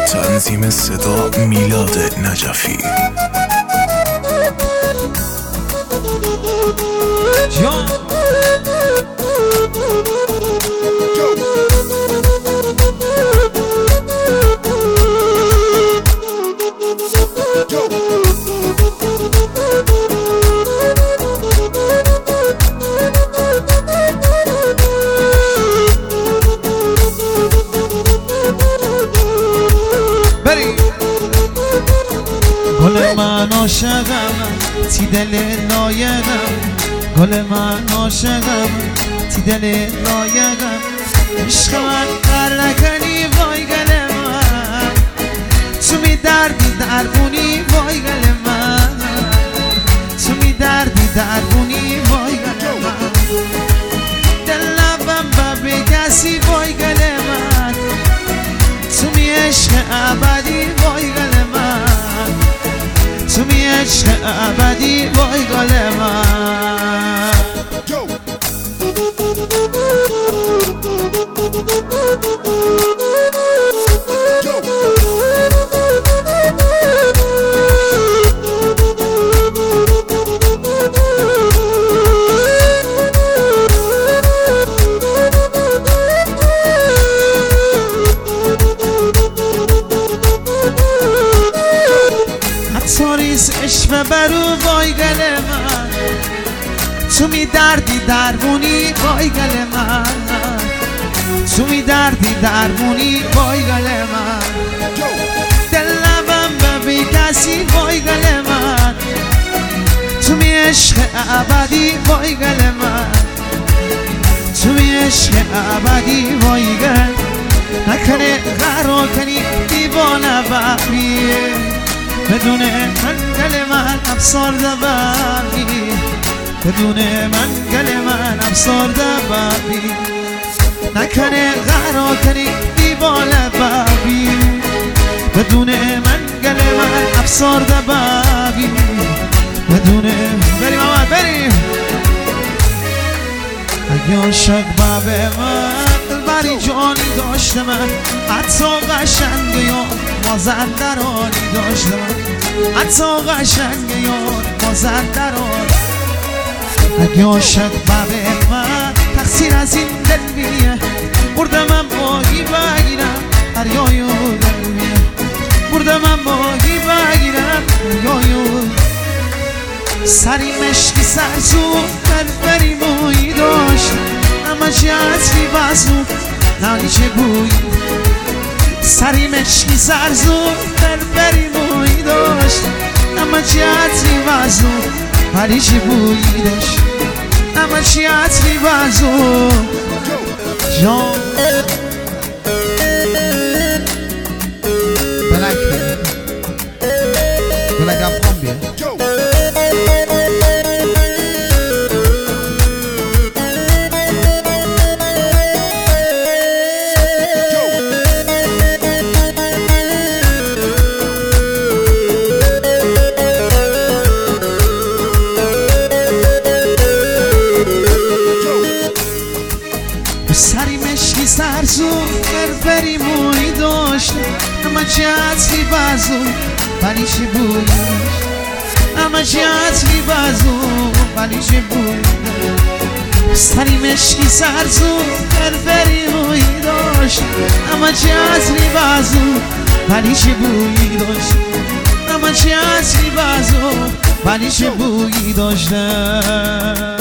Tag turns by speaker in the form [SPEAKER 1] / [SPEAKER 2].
[SPEAKER 1] تنظیم صدا میلاد نجفی.
[SPEAKER 2] گل من عاشقم تی دل لایقم، گل من عاشقم تی دل لایقم. عشق من قر نکنی وای گل من، تو می دردی دربونی وای گل من، تو می دردی دربونی وای گل من. دل نبم به کسی وای گل من، تو می عشق ابدی وای گل من، تو می عشق ابدی وای گل من. تاریس عشق برو وای گل من، تو می دردی دربونی وای گل من، تو می دردی دربونی وای گل من. دل نبم به کسی وای گل من، تو می عشق ابدی وای گل من، تو می عشق ابدی وای گل. نکنه قرار کنی دیوانه بقیه، بدون من گل من افسرده بقی، بدون من گل من افسرده بقی. نکنه قرار کنی دیوانه بقی، بدون من گل من افسرده بقی، بدون. بریم آمد بریم. اگه عاشق به من بری جانی داشته من، حتی قشنگه یا مازندرانی داشته من، حتی قشنگه یا مازندرانی. اگه عاشق به من تقصیر از این دل بیه، برده من باگی بگیرم هریایو دل بیه، برده من باگی بگیرم هریایو. سری مشکی سرزون بری مویی داشت، اما چی عطری بزون نانی چه بویی. سری مشکی سرزون بری مویی داشت، اما چی عطری بزون ولی چه بویی داشت، اما چی عطری بزون جان. بلک بیه بلک افغان بیه. سری مشکی سرزون بری موی داشت، اما چه عطری بزون ولی چه بوی داشت، اما چه عطری بزون ولی چه بوی داشت. سری مشکی سرزون بری موی داشت، اما چه عطری بزون ولی چه بوی داشت، اما چه عطری بزون ولی چه بوی داشت.